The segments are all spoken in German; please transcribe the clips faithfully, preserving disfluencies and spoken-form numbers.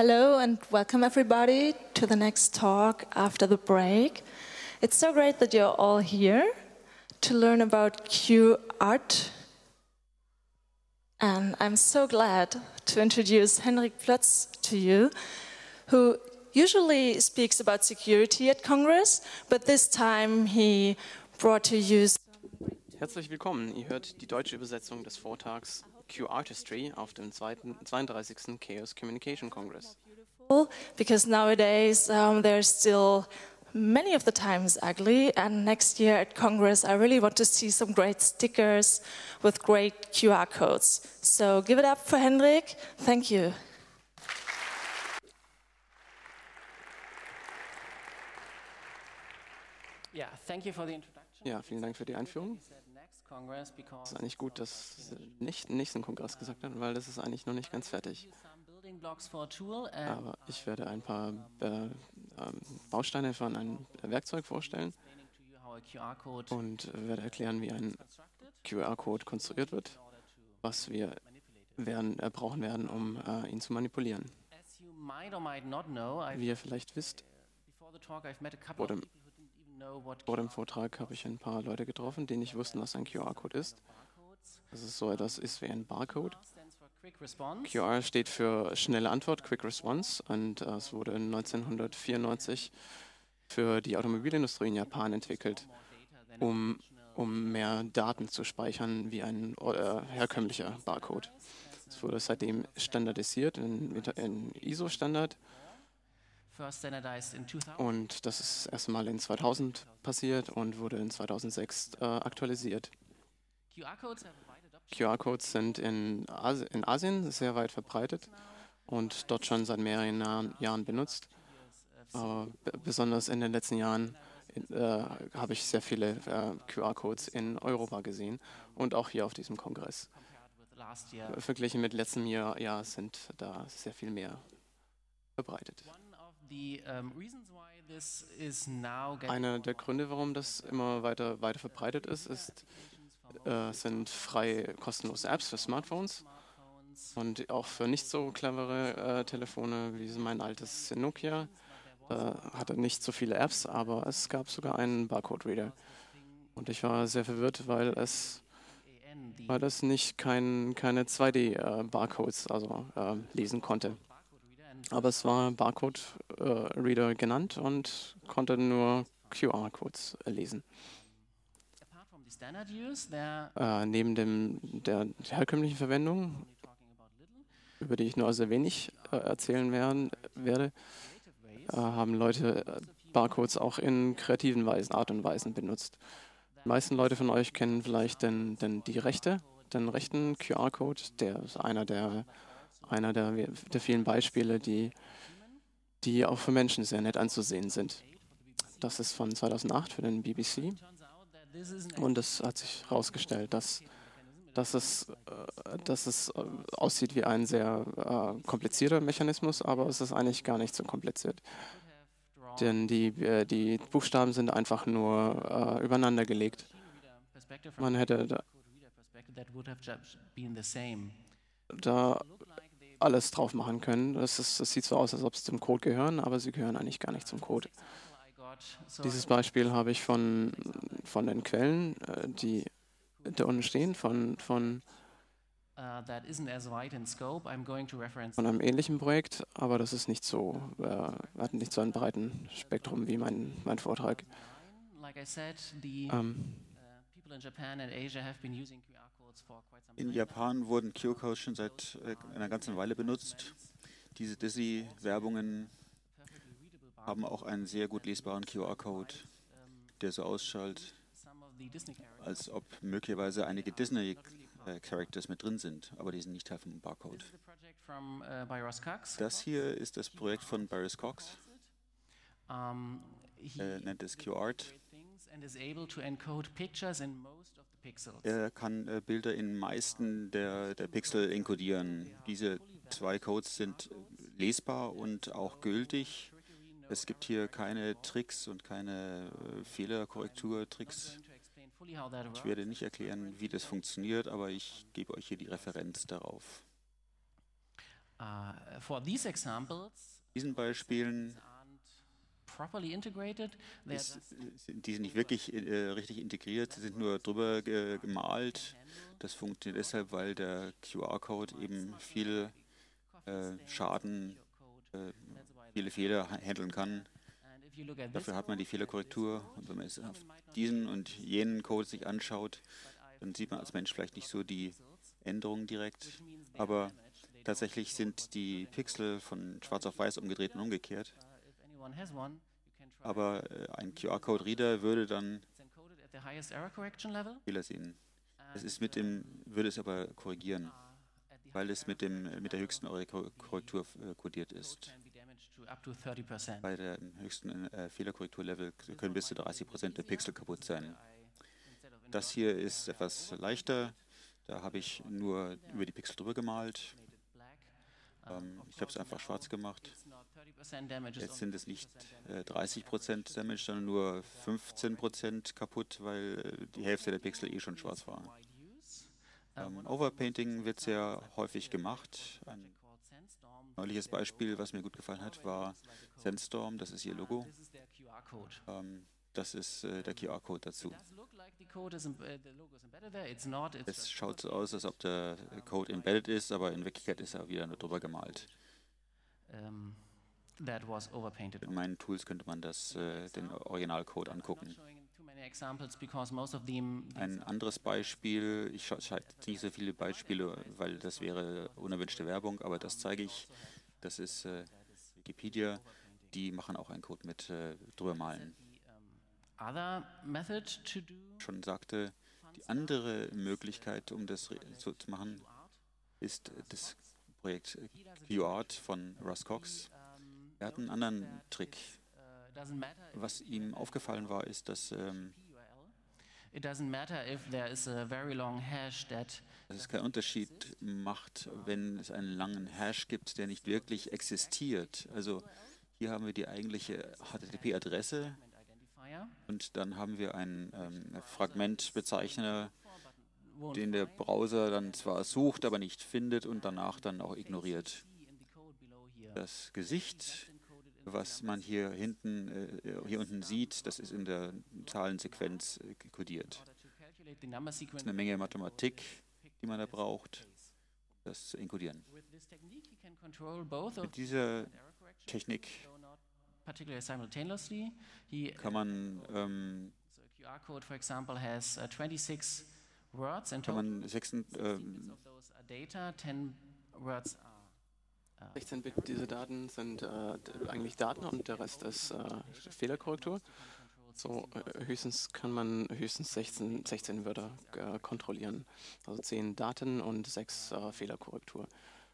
Hello and welcome everybody to the next talk after the break. It's so great that you're all here to learn about Q art. And I'm so glad to introduce Henrik Plötz to you, who usually speaks about security at Congress, but this time he brought to you. Herzlich willkommen. Ihr hört die deutsche Übersetzung des Vortrags Q Artistry auf dem zweiunddreißigsten Chaos Communication Congress. Because nowadays um, there's still many of the times ugly, and next year at Congress I really want to see some great stickers with great Q R codes. So give it up for Henrik. Thank you. Yeah, thank you for the introduction. Ja, vielen Dank für die Einführung. Es ist eigentlich gut, dass Sie nicht den nächsten Kongress gesagt haben, weil das ist eigentlich noch nicht ganz fertig. Aber ich werde ein paar äh, Bausteine von einem Werkzeug vorstellen und werde erklären, wie ein Q R-Code konstruiert wird, was wir werden, äh, brauchen werden, um äh, ihn zu manipulieren. Wie ihr vielleicht wisst, vor dem Vor dem Vortrag habe ich ein paar Leute getroffen, die nicht wussten, was ein Q R-Code ist. Das ist so etwas ist wie ein Barcode. Q R steht für schnelle Antwort, Quick Response, und äh, es wurde neunzehnhundertvierundneunzig für die Automobilindustrie in Japan entwickelt, um, um mehr Daten zu speichern wie ein äh, herkömmlicher Barcode. Es wurde seitdem standardisiert in, in I S O-Standard. Und das ist erst einmal in zweitausend passiert und wurde in zweitausendsechs äh, aktualisiert. Q R-Codes sind in, Asi in Asien sehr weit verbreitet und dort schon seit mehreren Jahren, Jahren benutzt. Aber besonders in den letzten Jahren äh, habe ich sehr viele äh, Q R-Codes in Europa gesehen und auch hier auf diesem Kongress. Verglichen mit letztem Jahr, Jahr sind da sehr viel mehr verbreitet. Einer der Gründe, warum das immer weiter, weiter verbreitet ist, ist äh, sind freie, kostenlose Apps für Smartphones und auch für nicht so clevere äh, Telefone, wie mein altes Nokia. Äh, hatte nicht so viele Apps, aber es gab sogar einen Barcode-Reader. Und ich war sehr verwirrt, weil es weil das nicht kein, keine zwei D-Barcodes äh, also, äh, lesen konnte. Aber es war Barcode-Reader äh, genannt und konnte nur Q R-Codes äh, lesen. Äh, neben dem, der herkömmlichen Verwendung, über die ich nur sehr wenig äh, erzählen werden, werde, äh, haben Leute äh, Barcodes auch in kreativen Weisen, Art und Weisen benutzt. Die meisten Leute von euch kennen vielleicht den, den, die rechte, den rechten Q R-Code, der ist einer der einer der, der vielen Beispiele, die, die auch für Menschen sehr nett anzusehen sind. Das ist von zweitausendacht für den B B C und es hat sich herausgestellt, dass, dass, es, äh, dass es äh, aussieht wie ein sehr äh, komplizierter Mechanismus, aber es ist eigentlich gar nicht so kompliziert. Denn die, äh, die Buchstaben sind einfach nur äh, übereinander gelegt. Man hätte da, da alles drauf machen können. Das, ist, das sieht so aus, als ob sie zum Code gehören, aber sie gehören eigentlich gar nicht zum Code. Dieses Beispiel habe ich von, von den Quellen, die da unten stehen, von, von, von einem ähnlichen Projekt, aber das ist nicht so, äh, hat nicht so ein breiten Spektrum wie mein, mein Vortrag. Ähm, In Japan wurden Q R-Codes schon seit äh, einer ganzen Weile benutzt. Diese Disney-Werbungen haben auch einen sehr gut lesbaren Q R-Code, der so ausschaut, als ob möglicherweise einige Disney-Characters mit drin sind, aber die sind nicht Teil vom Barcode. Das hier ist das Projekt von Barris Cox. Er nennt es Q Art. Er kann äh, Bilder in meisten der, der Pixel enkodieren. Diese zwei Codes sind lesbar und auch gültig. Es gibt hier keine Tricks und keine äh, Fehlerkorrekturtricks. Ich werde nicht erklären, wie das funktioniert, aber ich gebe euch hier die Referenz darauf. Uh, for these examples, diesen Beispielen properly integrated. ist, die sind nicht wirklich äh, richtig integriert, sie sind nur drüber ge gemalt. Das funktioniert deshalb, weil der Q R-Code eben viel äh, Schaden, äh, viele Fehler handeln kann. Dafür hat man die Fehlerkorrektur. Und wenn man es auf diesen und jenen Code sich anschaut, dann sieht man als Mensch vielleicht nicht so die Änderungen direkt. Aber tatsächlich sind die Pixel von schwarz auf weiß umgedreht und umgekehrt. Aber äh, ein Q R-Code-Reader würde dann Fehler sehen. Es ist mit dem, würde es aber korrigieren, weil es mit, dem, mit der höchsten Korrektur äh, kodiert ist. Bei dem höchsten äh, Fehlerkorrekturlevel können bis zu dreißig Prozent der Pixel kaputt sein. Das hier ist etwas leichter. Da habe ich nur über die Pixel drüber gemalt. Ähm, ich habe es einfach schwarz gemacht. Jetzt sind es nicht äh, dreißig Prozent Damage, sondern nur fünfzehn Prozent kaputt, weil äh, die Hälfte der Pixel eh schon schwarz war. Ähm, Overpainting wird sehr häufig gemacht. Ein neuliches Beispiel, was mir gut gefallen hat, war Sandstorm. Das ist ihr Logo. Ähm, das ist äh, der Q R-Code dazu. Es schaut so aus, als ob der Code embedded ist, aber in Wirklichkeit ist er wieder nur drüber gemalt. Mit meinen Tools könnte man das, äh, den Originalcode angucken. Ein anderes Beispiel, ich schaue nicht so viele Beispiele, weil das wäre unerwünschte Werbung, aber das zeige ich. Das ist äh, Wikipedia, die machen auch einen Code mit äh, drübermalen. Schon sagte, die andere Möglichkeit, um das so zu machen, ist das Projekt Q Art von Russ Cox. Er hat einen anderen Trick. Was ihm aufgefallen war, ist, dass ähm, dass es keinen Unterschied macht, wenn es einen langen Hash gibt, der nicht wirklich existiert. Also hier haben wir die eigentliche H T T P-Adresse und dann haben wir einen ähm, Fragmentbezeichner, den der Browser dann zwar sucht, aber nicht findet und danach dann auch ignoriert. Das Gesicht, was man hier hinten, äh, hier unten sieht, das ist in der Zahlensequenz äh, kodiert. Das ist eine Menge Mathematik, die man da braucht, das zu encodieren. Mit dieser Technik kann man, ähm, kann man sechs, ähm, sechzehn Bit, diese Daten sind äh, eigentlich Daten und der Rest ist äh, Fehlerkorrektur. So äh, höchstens kann man höchstens sechzehn, sechzehn Wörter äh, kontrollieren. Also zehn Daten und sechs äh, Fehlerkorrektur.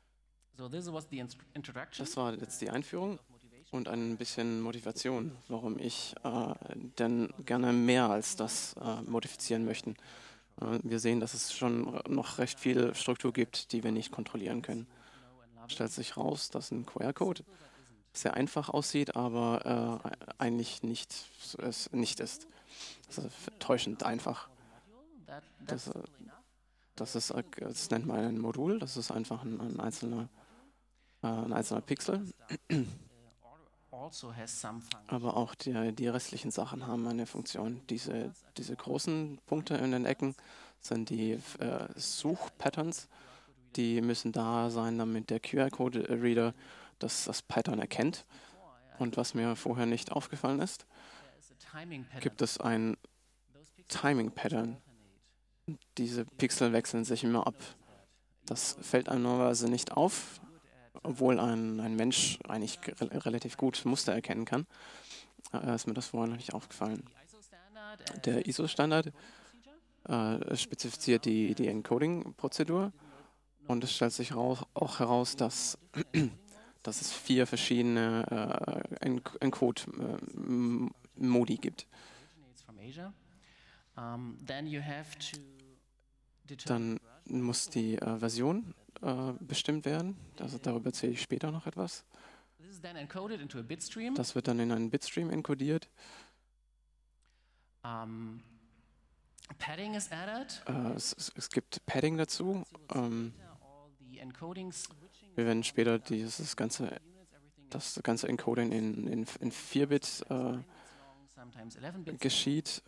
Das war jetzt die Einführung und ein bisschen Motivation, warum ich äh, denn gerne mehr als das äh, modifizieren möchte. Äh, wir sehen, dass es schon noch recht viel Struktur gibt, die wir nicht kontrollieren können. Stellt sich raus, dass ein Q R-Code sehr einfach aussieht, aber äh, eigentlich nicht, es nicht ist. Das ist täuschend einfach. Das, das, ist, das nennt man ein Modul, das ist einfach ein, ein, einzelner, äh, ein einzelner Pixel. Aber auch die, die restlichen Sachen haben eine Funktion. Diese, diese großen Punkte in den Ecken sind die äh, Suchpatterns. Die müssen da sein, damit der Q R-Code-Reader das, das Pattern erkennt. Und was mir vorher nicht aufgefallen ist, gibt es ein Timing-Pattern. Diese Pixel wechseln sich immer ab. Das fällt einem normalerweise nicht auf, obwohl ein, ein Mensch eigentlich re relativ gut Muster erkennen kann. Äh, ist mir das vorher noch nicht aufgefallen. Der I S O-Standard äh, spezifiziert die, die Encoding-Prozedur. Und es stellt sich raus, auch heraus, dass, dass es vier verschiedene äh, Encode-Modi äh, gibt. Dann muss die äh, Version äh, bestimmt werden. Also darüber erzähle ich später noch etwas. Das wird dann in einen Bitstream encodiert. Um, padding is added. Äh, es, es gibt Padding dazu. Ähm, Wir werden später dieses ganze, das ganze Encoding in, in, in vier Bit äh, geschieht.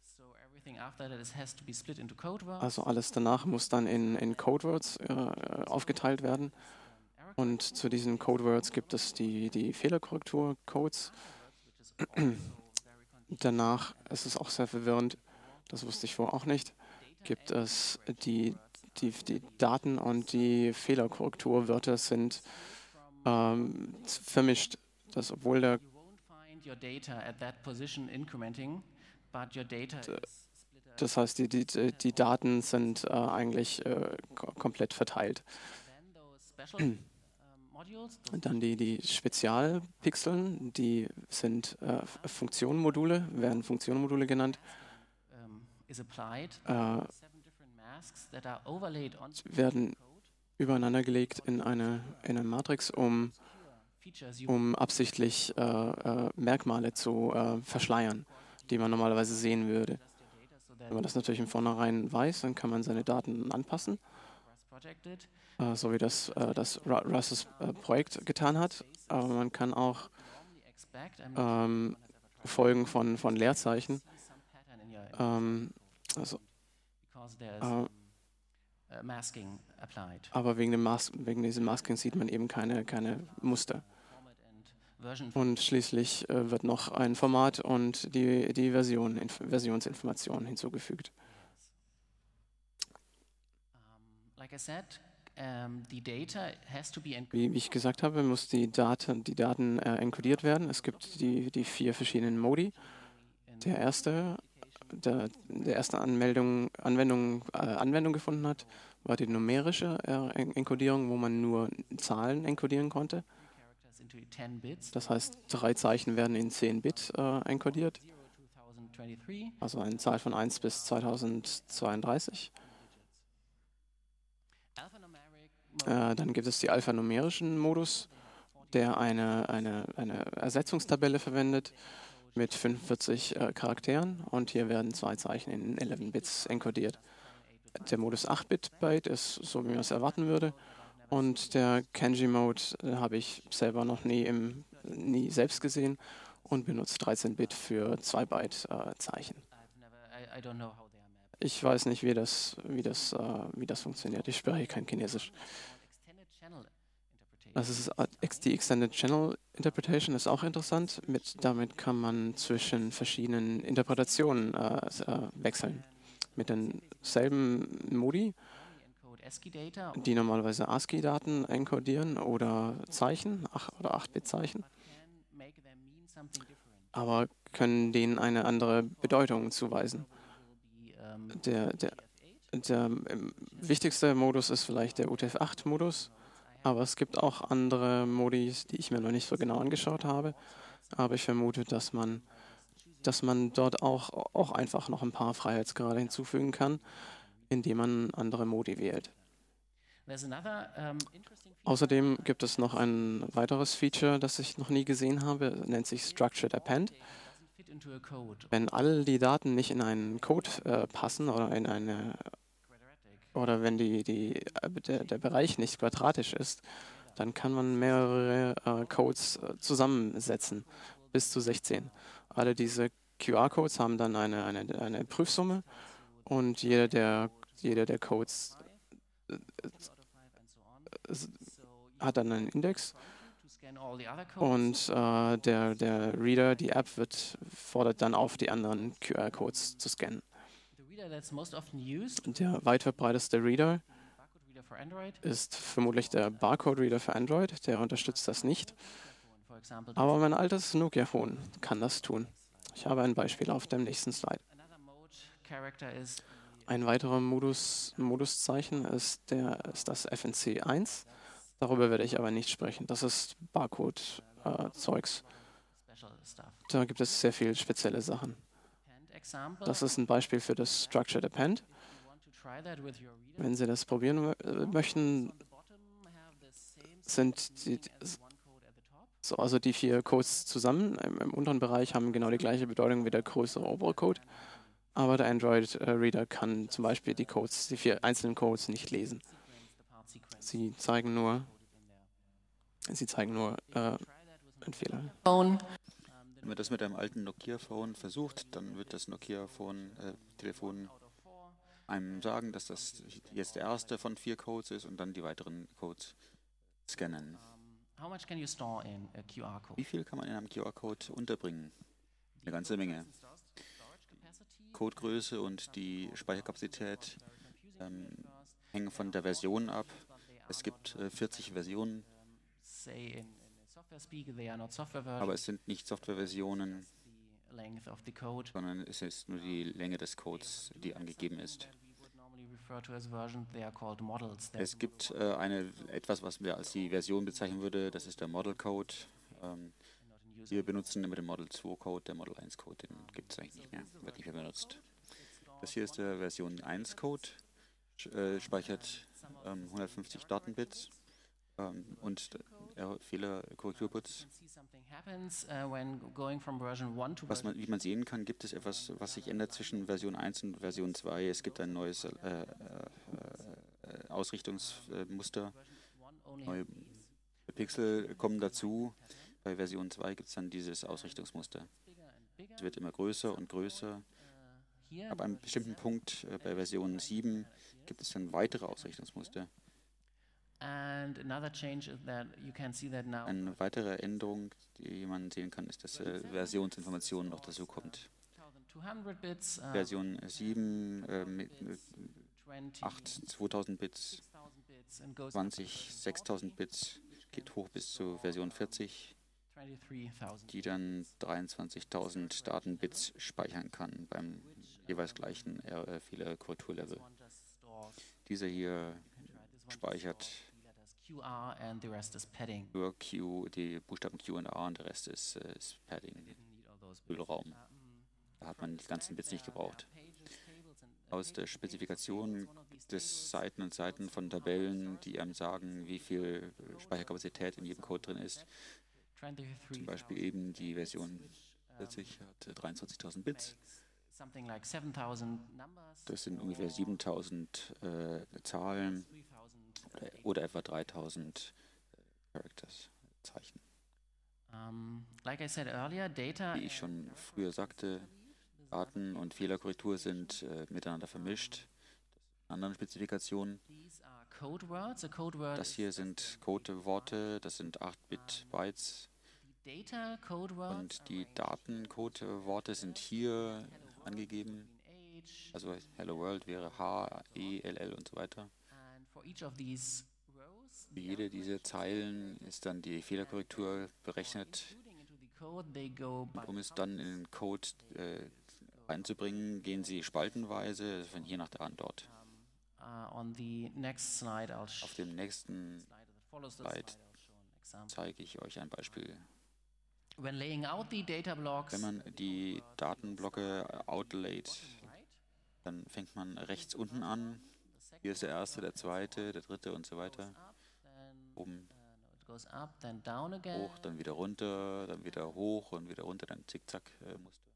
Also alles danach muss dann in, in Codewords äh, aufgeteilt werden. Und zu diesen Codewords gibt es die, die Fehlerkorrektur-Codes. Danach ist es auch sehr verwirrend, das wusste ich vorher auch nicht, gibt es die, die, die Daten und die Fehlerkorrekturwörter sind ähm, vermischt. Das, obwohl der Das heißt, die, die, die Daten sind äh, eigentlich äh, komplett verteilt. Und dann die, die Spezialpixeln, die sind äh, Funktionenmodule, werden Funktionenmodule genannt. Äh, werden übereinander gelegt in eine, in eine Matrix, um, um absichtlich äh, äh, Merkmale zu äh, verschleiern, die man normalerweise sehen würde. Wenn man das natürlich im Vornherein weiß, dann kann man seine Daten anpassen, äh, so wie das äh, das Russ' äh, Projekt getan hat. Aber man kann auch ähm, Folgen von, von Leerzeichen, ähm, also, äh, aber wegen, dem Mas wegen diesem Masking sieht man eben keine, keine Muster. Und schließlich äh, wird noch ein Format und die, die Version, Inf Versionsinformation hinzugefügt. Wie, wie ich gesagt habe, muss die Daten, die Daten äh, encodiert werden. Es gibt die, die vier verschiedenen Modi. Der erste, der, der erste Anmeldung, Anwendung, äh, Anwendung gefunden hat, war die numerische äh, Enkodierung, wo man nur Zahlen enkodieren konnte. Das heißt, drei Zeichen werden in zehn Bit äh, enkodiert, also eine Zahl von eins bis zweitausendzweiunddreißig. Äh, dann gibt es die alphanumerischen Modus, der eine, eine, eine Ersetzungstabelle verwendet mit fünfundvierzig äh, Charakteren und hier werden zwei Zeichen in elf Bits enkodiert. Der Modus acht Bit Byte ist so, wie man es erwarten würde. Und der Kanji-Mode äh, habe ich selber noch nie, im, nie selbst gesehen und benutzt dreizehn Bit für zwei Byte äh, Zeichen. Ich weiß nicht, wie das, wie, das, äh, wie das funktioniert. Ich spreche kein Chinesisch. Das ist die Extended Channel Interpretation, ist auch interessant. Mit, damit kann man zwischen verschiedenen Interpretationen äh, äh, wechseln. Mit denselben Modi, die normalerweise ASCII-Daten encodieren oder Zeichen, acht oder acht Bit Zeichen, aber können denen eine andere Bedeutung zuweisen. Der, der, der wichtigste Modus ist vielleicht der U T F acht Modus, aber es gibt auch andere Modi, die ich mir noch nicht so genau angeschaut habe. Aber ich vermute, dass man, dass man dort auch, auch einfach noch ein paar Freiheitsgrade hinzufügen kann, indem man andere Modi wählt. Außerdem gibt es noch ein weiteres Feature, das ich noch nie gesehen habe, nennt sich Structured Append. Wenn all die Daten nicht in einen Code äh, passen oder in eine oder wenn die, die, der, der Bereich nicht quadratisch ist, dann kann man mehrere äh, Codes äh, zusammensetzen, bis zu sechzehn. Alle diese Q R-Codes haben dann eine, eine, eine Prüfsumme und jeder der, jeder der Codes äh, äh, hat dann einen Index und äh, der, der Reader, die App, wird, fordert dann auf, die anderen Q R-Codes zu scannen. Der weit verbreiteste Reader ist vermutlich der Barcode-Reader für Android. Der unterstützt das nicht. Aber mein altes Nokia-Phone kann das tun. Ich habe ein Beispiel auf dem nächsten Slide. Ein weiterer Modus, Moduszeichen ist, der, ist das F N C eins. Darüber werde ich aber nicht sprechen. Das ist Barcode-Zeugs. Äh, da gibt es sehr viele spezielle Sachen. Das ist ein Beispiel für das Structured Append. Wenn Sie das probieren möchten, sind die, so, also die vier Codes zusammen im, im unteren Bereich haben genau die gleiche Bedeutung wie der größere obere Code. Aber der Android-Reader kann zum Beispiel die Codes, die vier einzelnen Codes nicht lesen. Sie zeigen nur Sie zeigen nur äh, einen Fehler. phone. Wenn man das mit einem alten Nokia-Phone versucht, dann wird das Nokia-Phone-Telefon einem sagen, dass das jetzt der erste von vier Codes ist und dann die weiteren Codes scannen. How much can you store in a Q R code? Wie viel kann man in einem Q R-Code unterbringen? Eine ganze Menge. Codegröße und die Speicherkapazität ähm, hängen von der Version ab. Es gibt äh, vierzig Versionen, Say in, in software speak, they are not software versions. aber es sind nicht Softwareversionen, The length of the code. sondern es ist nur die Länge des Codes, die angegeben ist. We would normally refer to as versions. They are called models. Es gibt äh, eine, etwas, was wir als die Version bezeichnen würde, das ist der Model Code. Ähm, wir benutzen immer den Model zwei Code, der Model eins Code, den gibt es eigentlich nicht mehr, wird nicht mehr benutzt. Das hier ist der Version eins Code, äh, speichert ähm, hundertfünfzig Datenbits ähm, und äh, Fehler, Korrekturbits. Was man, wie man sehen kann, gibt es etwas, was sich ändert zwischen Version eins und Version zwei. Es gibt ein neues äh, äh, äh, Ausrichtungsmuster. Neue Pixel kommen dazu. Bei Version zwei gibt es dann dieses Ausrichtungsmuster. Es wird immer größer und größer. Ab einem bestimmten Punkt äh, bei Version sieben gibt es dann weitere Ausrichtungsmuster. And another change is that you can see that now. Eine weitere Änderung, die man sehen kann, ist, dass äh, Versionsinformationen noch dazu kommt. zweitausendachthundert Bits, uh, Version sieben, äh, mit, äh, acht, zweitausend Bits, bits and goes zwanzig, sechstausend Bits, geht hoch bis zu Version vierzig, twenty-three thousand. die dann dreiundzwanzigtausend Datenbits speichern kann beim jeweils gleichen äh, Fehlerkorrekturlevel. Dieser hier speichert Q R and the rest is padding. nur Q, die Buchstaben Q und A und der Rest ist, äh, ist Padding, Füllraum. Da hat man die ganzen Bits nicht gebraucht. Aus der Spezifikation gibt es Seiten und Seiten von Tabellen, die einem sagen, wie viel Speicherkapazität in jedem Code drin ist. Zum Beispiel eben die Version vierzig hat dreiundzwanzigtausend Bits. Something like seven thousand numbers. Das sind ungefähr siebentausend äh, Zahlen oder, oder etwa dreitausend äh, Characters, Zeichen. Um, like I said earlier, data. Wie ich schon früher sagte, Daten und Fehlerkorrektur sind äh, miteinander vermischt. In anderen Spezifikationen. These are code words. A code word Das hier sind Codeworte, das sind acht Bit Bytes. data code words. Und die Datencodeworte sind hier angegeben. Also Hello World wäre H, E, L, L und so weiter. And for each of these rows, Für jede dieser Zeilen ist dann die Fehlerkorrektur berechnet. including into the code, they go by Um es dann in den Code äh, reinzubringen, gehen sie spaltenweise, von hier nach da an dort. uh, on the next slide. I'll sh- Auf dem nächsten slide that follows the Slide slide. I'll show an example. zeige ich euch ein Beispiel. When laying out the data blocks, Wenn man die Datenblöcke outlayt, right, dann fängt man rechts unten an. Hier ist der erste, der zweite, der dritte und so weiter. up, then Oben uh, no, it goes up, then down again. hoch, dann wieder runter, dann wieder hoch und wieder runter, dann Zickzack-Muster.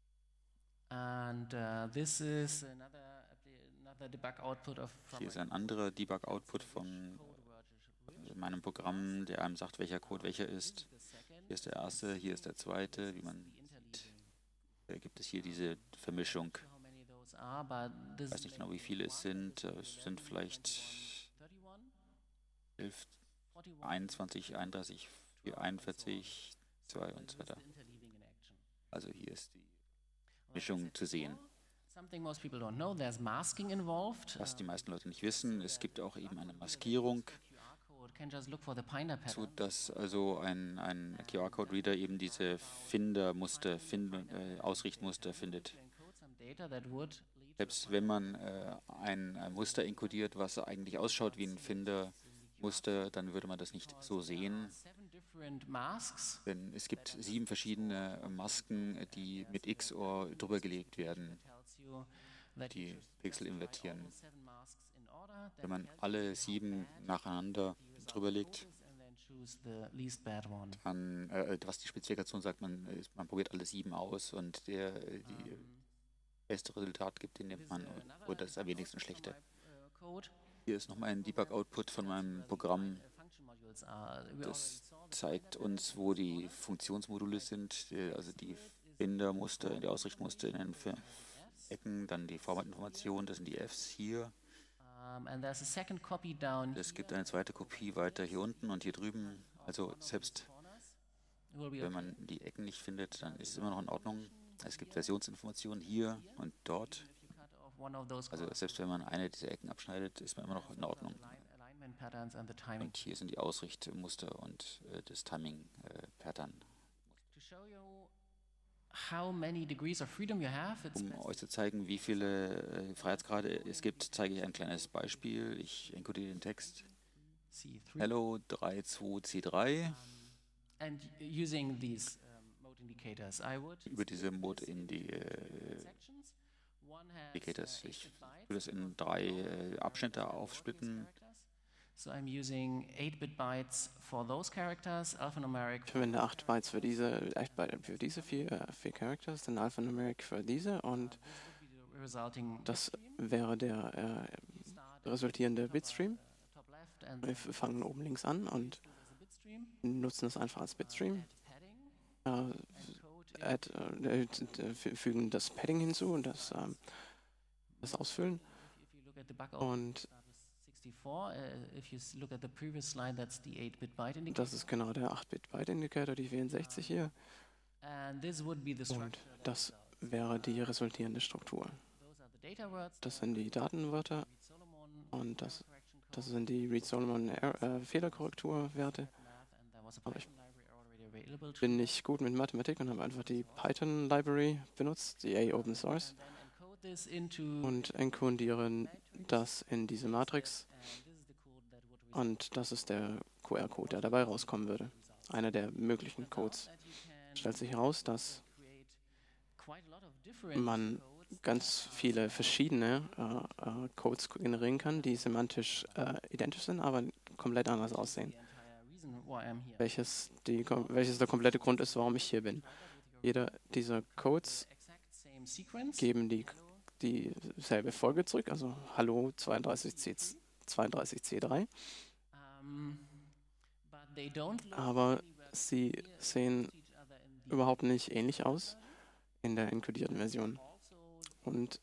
And uh, this is another another debug output of from Hier ist ein anderer Debug-Output von meinem Programm, der einem sagt, welcher Code welcher ist. Hier ist der erste, hier ist der zweite. Wie man sieht, äh, gibt es hier diese Vermischung. how many those are, but this Ich weiß nicht genau, wie viele es sind. Äh, Es sind vielleicht thirty-one, elf, forty-one, einundzwanzig, einunddreißig, einundvierzig, zwei und so weiter. interleaving in action. Also hier ist die Mischung zu sehen. Something most people don't know, there's masking involved. Was die meisten Leute nicht wissen, es gibt auch eben eine Maskierung, Q R-code can just look for the Pinder so pattern. dass also ein, ein Q R-Code-Reader eben diese Findermuster, Find, äh, Ausrichtmuster findet. Encode some data that would lead Selbst wenn man äh, ein, ein Muster enkodiert, was eigentlich ausschaut wie ein Findermuster, dann würde man das nicht so sehen. seven different masks. Denn es gibt sieben verschiedene Masken, die mit X O R drüber gelegt werden, Tells you that die Pixel invertieren. seven masks in order, Wenn man alle sieben nacheinander drüber legt, and then choose the least bad one. dann, äh, was die Spezifikation sagt, man, äh, man probiert alle sieben aus und der äh, die beste Resultat gibt, den nimmt man, oder das ist am wenigsten schlechte. Uh, code. Hier ist nochmal ein Debug-Output von meinem Programm. Function modules are we Das zeigt uns, wo die Funktionsmodule sind, also die Bindermuster, die Ausrichtmuster in den Ecken, dann die Formatinformation, das sind die Fs hier. Es gibt eine zweite Kopie weiter hier unten und hier drüben. Also selbst wenn man die Ecken nicht findet, dann ist es immer noch in Ordnung. Es gibt Versionsinformationen hier und dort. Also selbst wenn man eine dieser Ecken abschneidet, ist man immer noch in Ordnung. Und hier sind die Ausrichtmuster und äh, das Timing-Pattern. Um euch zu zeigen, wie viele äh, Freiheitsgrade es gibt, zeige ich ein kleines Beispiel. Ich encodiere den Text. Hello drei zwei C drei. Über diese Mode Indicators. Ich will das in drei äh, Abschnitte aufsplitten. So I'm using eight bit bytes for those characters, alphanumeric. Ich verwende acht Bytes für diese, acht Byte für diese vier, äh, vier Characters, dann alphanumeric für diese und das wäre der äh, resultierende Bitstream. Wir fangen oben links an und nutzen es einfach als Bitstream. Äh, add, äh, fügen das Padding hinzu und das, äh, das ausfüllen. Und das ist genau der acht bit Byte-Indikator, die vierundsechzig hier. Und das wäre die resultierende Struktur. Das sind die Datenwörter und das, das sind die Reed-Solomon-Fehlerkorrekturwerte. Aber ich bin nicht gut mit Mathematik und habe einfach die Python-Library benutzt, die A Open Source, und encodieren das in diese Matrix. Und das ist der Q R-Code, der dabei rauskommen würde. Einer der möglichen Codes. Stellt sich heraus, dass man ganz viele verschiedene äh, äh, Codes generieren kann, die semantisch äh, identisch sind, aber komplett anders aussehen. Welches, die, welches der komplette Grund ist, warum ich hier bin. Jeder dieser Codes geben die dieselbe Folge zurück, also Hallo zweiunddreißig C drei. Aber sie sehen überhaupt nicht ähnlich aus in der enkodierten Version. Und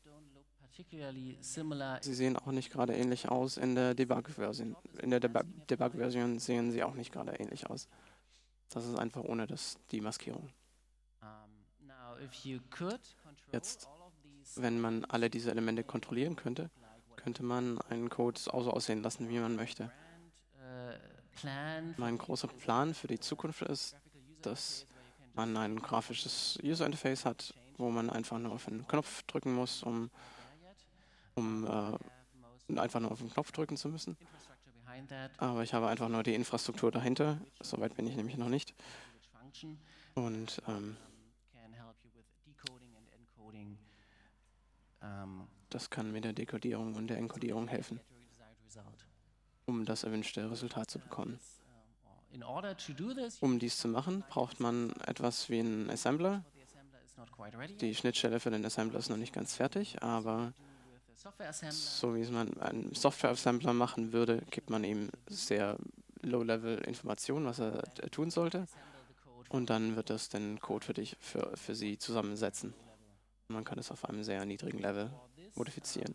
sie sehen auch nicht gerade ähnlich aus in der Debug-Version. In der Debug-Version sehen sie auch nicht gerade ähnlich aus. Das ist einfach ohne das, die Maskierung. Jetzt, wenn man alle diese Elemente kontrollieren könnte, könnte man einen Code so aussehen lassen, wie man möchte. Mein großer Plan für die Zukunft ist, dass man ein grafisches User-Interface hat, wo man einfach nur auf einen Knopf drücken muss, um, um äh, einfach nur auf den Knopf drücken zu müssen. Aber ich habe einfach nur die Infrastruktur dahinter. Soweit bin ich nämlich noch nicht. Und ähm, das kann mit der Dekodierung und der Enkodierung helfen, um das erwünschte Resultat zu bekommen. Um dies zu machen, braucht man etwas wie einen Assembler. Die Schnittstelle für den Assembler ist noch nicht ganz fertig, aber so wie es man einen Software-Assembler machen würde, gibt man ihm sehr Low-Level-Informationen, was er tun sollte. Und dann wird das den Code für dich, für, für sie zusammensetzen. Man kann es auf einem sehr niedrigen Level modifizieren.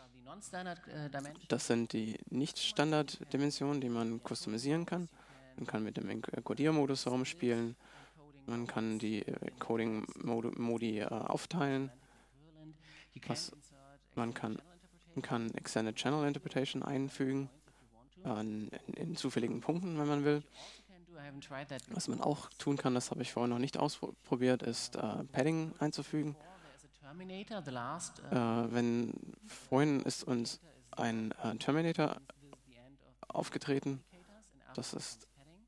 Das sind die Nicht-Standard-Dimensionen, die man customisieren kann. Man kann mit dem Encodiermodus herumspielen. Man kann die Encoding-Modi äh, aufteilen. Was man kann, man kann Extended Channel Interpretation einfügen äh, in, in zufälligen Punkten, wenn man will. Was man auch tun kann, das habe ich vorher noch nicht ausprobiert, ist äh, Padding einzufügen. Äh, wenn vorhin ist uns ein äh, Terminator aufgetreten, das ist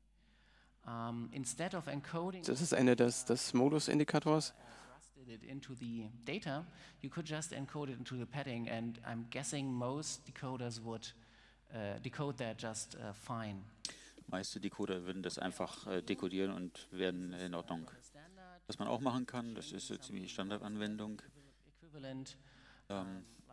das ist das Ende des, des Modus-Indikators. Into the data, you could just encode it into the padding, and I'm guessing most decoders would uh, decode that just uh, fine. Meiste Decoder würden das einfach äh, dekodieren und wären in Ordnung. Was man auch machen kann, das ist eine ziemlich Standardanwendung. Ähm,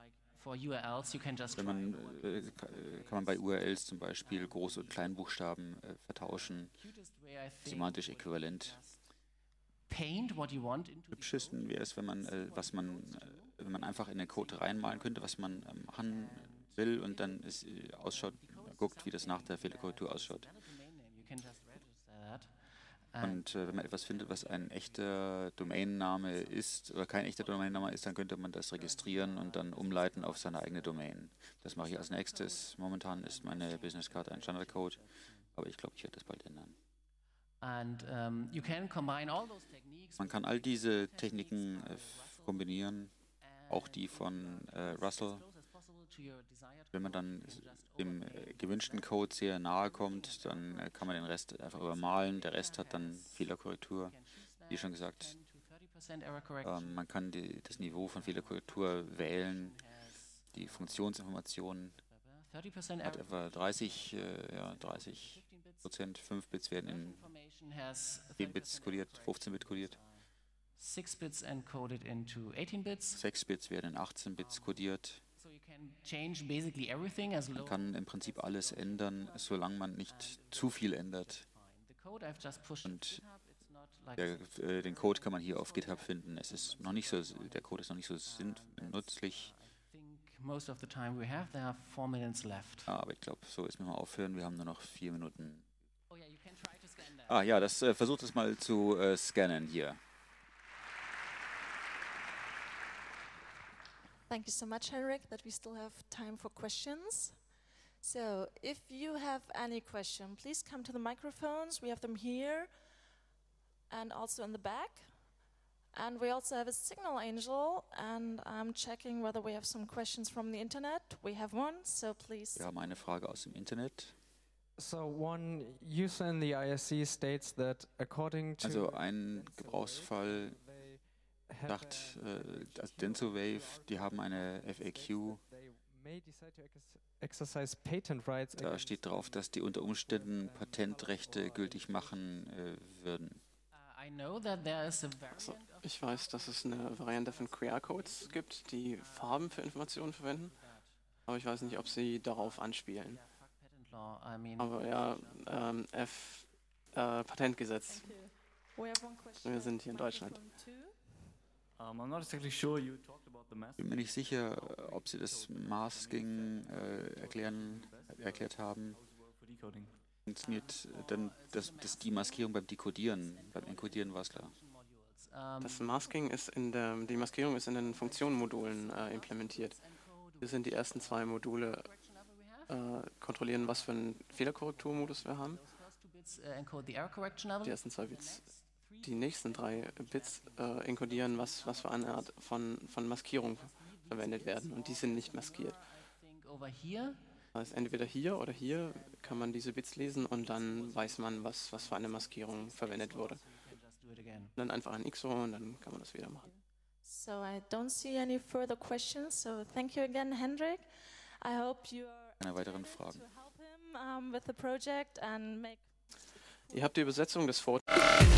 For U R Ls, you can just Wenn man, äh, kann man bei U R Ls zum Beispiel Groß- und Kleinbuchstaben äh, vertauschen, semantisch äquivalent. paint what you want into the Hübschesten wäre es, wenn man, äh, was man, äh, wenn man einfach in den Code reinmalen könnte, was man ähm, machen will und dann es äh, ausschaut, guckt, wie das nach der Fehlerkorrektur ausschaut. You can just register that. Und äh, wenn man etwas findet, was ein echter Domainname ist oder kein echter Domainname ist, dann könnte man das registrieren und dann umleiten auf seine eigene Domain. Das mache ich als nächstes. Momentan ist meine Businesskarte ein Standardcode, aber ich glaube, ich werde das bald ändern. And um, you can combine all those techniques. Man kann all diese Techniken äh, kombinieren, auch die von äh, Russell. Wenn man dann dem äh, gewünschten Code sehr nahe kommt, dann äh, kann man den Rest einfach übermalen. Der Rest hat dann Fehlerkorrektur. Wie schon gesagt, ähm, man kann die, das Niveau von Fehlerkorrektur wählen. Die Funktionsinformation hat etwa dreißig, äh, ja, dreißig Prozent. fünf Bits werden in zehn Bits kodiert, fünfzehn Bit kodiert. six bits encoded into eighteen bits. sechs Bits werden in achtzehn Bits kodiert. So you can change basically everything as Man low. kann im Prinzip alles ändern, solange man nicht zu viel ändert. The code I've just pushed Und to GitHub, it's not like Der, äh, den Code kann man hier auf GitHub finden. Es ist noch nicht so, der Code ist noch nicht so sinn- nützlich, I think most of the time we have. There are four minutes left. aber ich glaube, so ist mir mal aufhören. Wir haben nur noch vier Minuten. Oh yeah, you can try to scan that. Ah ja, das äh, versucht es mal zu äh, scannen hier. Thank you so much, Henrik, that we still have time for questions. So, if you have any question, please come to the microphones. We have them here and also in the back. And we also have a signal angel, and I'm checking whether we have some questions from the internet. We have one, so please. Wir haben eine Frage aus dem Internet. So one user in the I S C states that according to Also ein Gebrauchsfall they have sagt, äh, das DensoWave, die haben eine F A Q. they may decide to ex- exercise patent rights Da steht drauf, dass die unter Umständen Patentrechte gültig machen äh, würden. Uh, I know that there is a variant Also, of ich weiß, dass es eine Variante von Q R-Codes gibt, die Farben für Informationen verwenden, aber ich weiß nicht, ob sie darauf anspielen. patent law. I mean, Aber ja, ähm, F, äh, Patentgesetz. Thank you. We have one question. Wir sind hier in Deutschland. Microphone two. Um, I'm not exactly sure you talked about the math. Bin mir nicht sicher, äh, ob Sie das Masking äh, erklären, erklärt haben. For decoding. Funktioniert äh, dann das, das Demaskierung beim Dekodieren? Beim Encodieren war es klar. modules. Um, Das Masking ist in der, die Maskierung ist in den Funktionenmodulen äh, implementiert. Wir sind die ersten zwei Module, äh, kontrollieren, was für einen Fehlerkorrekturmodus wir haben. those first two bits uh, encode the error correction Die algorithm. ersten zwei Bits. Die nächsten drei Bits äh, encodieren, was, was für eine Art von, von Maskierung verwendet werden. Und die sind nicht maskiert. I think over here, Das heißt, entweder hier oder hier kann man diese Bits lesen und dann weiß man, was, was für eine Maskierung verwendet wurde. you can just do it again. Und dann einfach ein X O und dann kann man das wieder machen. So I don't see any further questions. So thank you again, Hendrik. I hope you are Keine weiteren excited Fragen. to help him um, with the project and make Ihr habt die Übersetzung des Vortrags.